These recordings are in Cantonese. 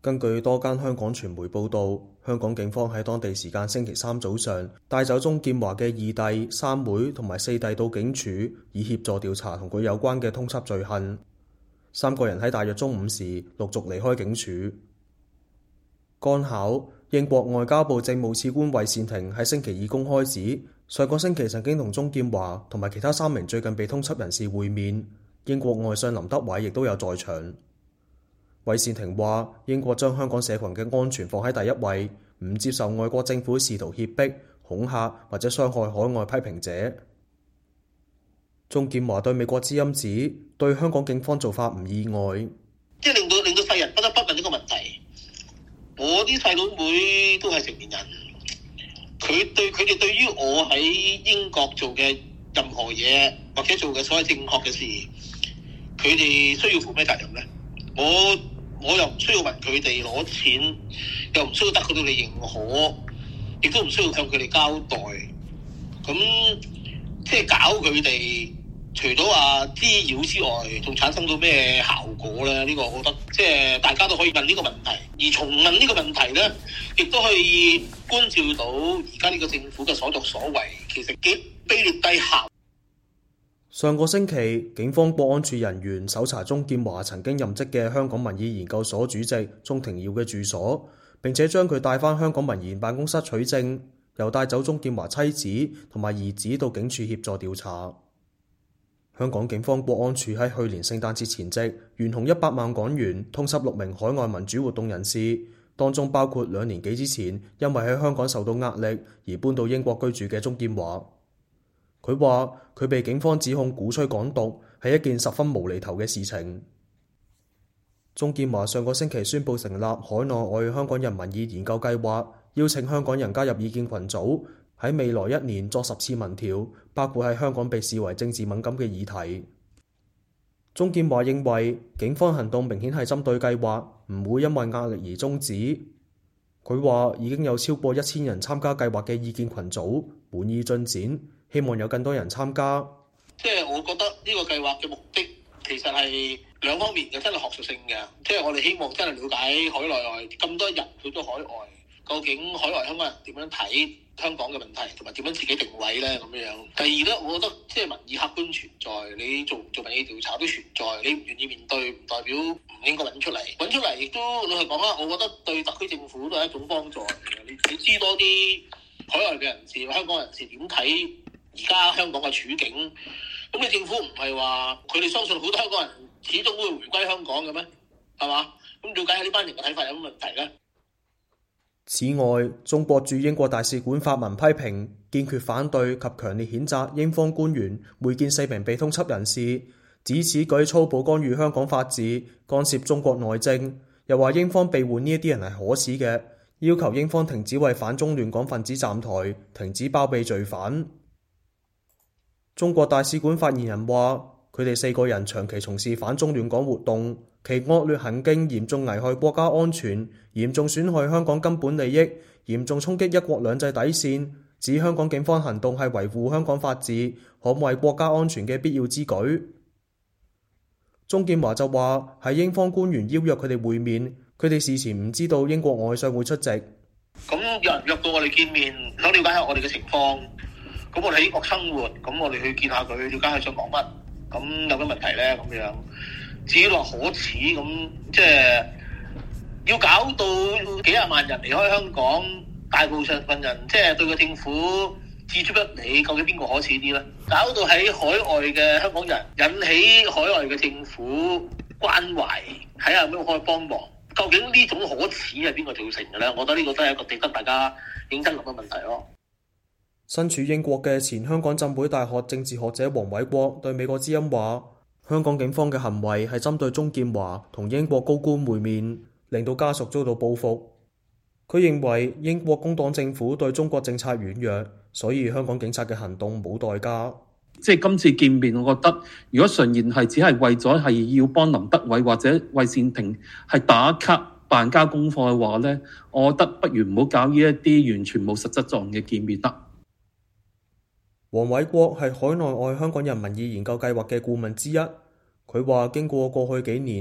根據多間香港傳媒報導，香港警方喺當地時間星期三早上帶走鍾劍華嘅二弟、三妹同埋四弟到警署，以協助調查同佢有關嘅通緝罪行。三個人喺大約中午時陸續離開警署。剛巧英國外交部政務次官韋善庭喺星期二公開指，上個星期曾經同鍾劍華同埋其他3名最近被通緝人士會面，英國外相林德偉亦都有在場。韋善庭話：英國將香港社群嘅安全放喺第一位，唔接受外國政府試圖脅迫、恐嚇或者傷害海外批評者。鍾劍華對美國之音指，對香港警方做法唔意外， 即係令到世人不得不問呢個問題。我啲細佬妹都係成年人，佢哋對於我喺英國做嘅任何嘢或者做嘅所謂正確嘅事，佢哋需要負咩責任呢？我又唔需要問佢哋攞錢，又唔需要得佢哋認可，亦都唔需要向佢哋交代。咁即係搞佢哋，除咗話滋擾之外，仲產生到咩效果咧？呢個我覺得即係大家都可以問呢個問題，而從問呢個問題咧，亦都可以觀照到而家呢個政府嘅所作所為，其實幾卑劣低下。 上個星期，警方國安處人員搜查鍾劍華曾經任職嘅香港民意研究所主席鍾庭耀嘅住所，並且將佢帶返香港民研辦公室取證，又帶走鍾劍華妻子同埋兒子到警署協助調查。香港警方國安處喺去年聖誕節前夕，懸紅100萬港元通緝6名海外民主活動人士，當中包括2年幾之前因為喺香港受到壓力而搬到英國居住嘅鍾劍華。佢話佢被警方指控鼓吹港獨係一件十分無厘頭嘅事情。鍾劍華上個星期宣布成立海內外香港人民意研究計劃，邀請香港人加入意見群組，喺未來1年作10次民調，包括喺香港被視為政治敏感嘅議題。鍾劍華認為警方行動明顯係針對計劃，唔會因為壓力而終止。佢話已經有超過1000人參加計劃嘅意見群組，滿意進展，希望有更多人參加。 即係我覺得呢個計劃嘅目的其實係兩方面嘅，真係學術性嘅。即係我哋希望真係了解海內外咁多人去咗海外，究竟海外香港人點樣睇香港嘅問題，同埋點樣自己定位咧咁樣。第二咧，我覺得即係民意客觀存在，你做民意調查都存在，你唔願意面對，唔代表唔應該揾出嚟。揾出嚟亦都老實講啦，我覺得對特區政府都係一種幫助嚟嘅。你知多啲海外嘅人士、香港人士點睇而家香港嘅處境？咁你政府唔係話佢哋相信好多香港人始終會回歸香港嘅咩？係嘛？咁了解下呢班人嘅睇法有乜問題咧？ 此外，中國駐英國大使館發文批評，堅決反對及強烈譴責英方官員會見4名被通緝人士，指此舉粗暴干預香港法治，干涉中國內政，又話英方庇護呢一啲人係可恥嘅，要求英方停止為反中亂港分子站台，停止包庇罪犯。中國大使館發言人話，佢哋4個人長期從事反中亂港活動，其惡劣行徑嚴重危害國家安全，嚴重損害香港根本利益，嚴重衝擊一國兩制底線，指香港警方行動係維護香港法治、捍衛國家安全嘅必要之舉。鍾劍華就話係英方官員邀約佢哋會面，佢哋事前唔知道英國外相會出席。 咁有人約到我哋見面，想了解下我哋嘅情況。咁我哋喺英國生活，咁我哋去見下佢，了解下想講乜。咁有咩問題咧？咁樣至於話可恥，咁即係要搞到幾廿萬人離開香港，大部分人即係對個政府置之不理，究竟邊個可恥啲咧？搞到喺海外嘅香港人引起海外嘅政府關懷，睇下有咩可以幫忙。究竟呢種可恥係邊個造成嘅咧？我覺得呢個都係一個值得大家認真諗嘅問題咯。 身處英國嘅前香港浸會大學政治學者黃偉國對美國之音話，香港警方嘅行為係針對鍾劍華同英國高官會面，令到家屬遭到報復。佢認為英國工黨政府對中國政策軟弱，所以香港警察嘅行動冇代價。 即係今次見面，我覺得如果純然係只係為咗係要幫林德偉或者韋善庭係打卡辦交功課嘅話呢，我覺得不如唔好搞呢一啲完全冇實質作用嘅見面啦。 黃偉國係海內外香港人民意研究計劃嘅顧問之一，佢話經過過去幾年，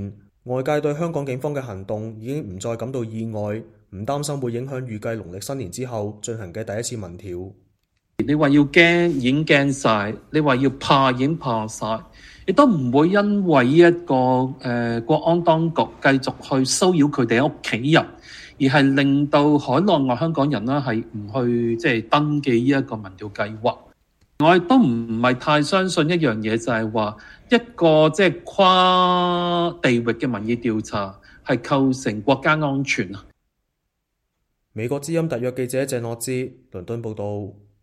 外界對香港警方嘅行動已經唔再感到意外，唔擔心會影響預計農曆新年之後進行嘅第一次民調。 你話要驚已經驚晒，你話要怕已經怕晒，亦都唔會因為呢一個國安當局繼續去騷擾佢哋屋企人，而係令到海內外香港人啦係唔去登記呢一個民調計劃。我亦都唔係太相信一樣嘢，就係話一個跨地域嘅民意調查係構成國家安全啊。 美國之音特約記者鄭樂之倫敦報道。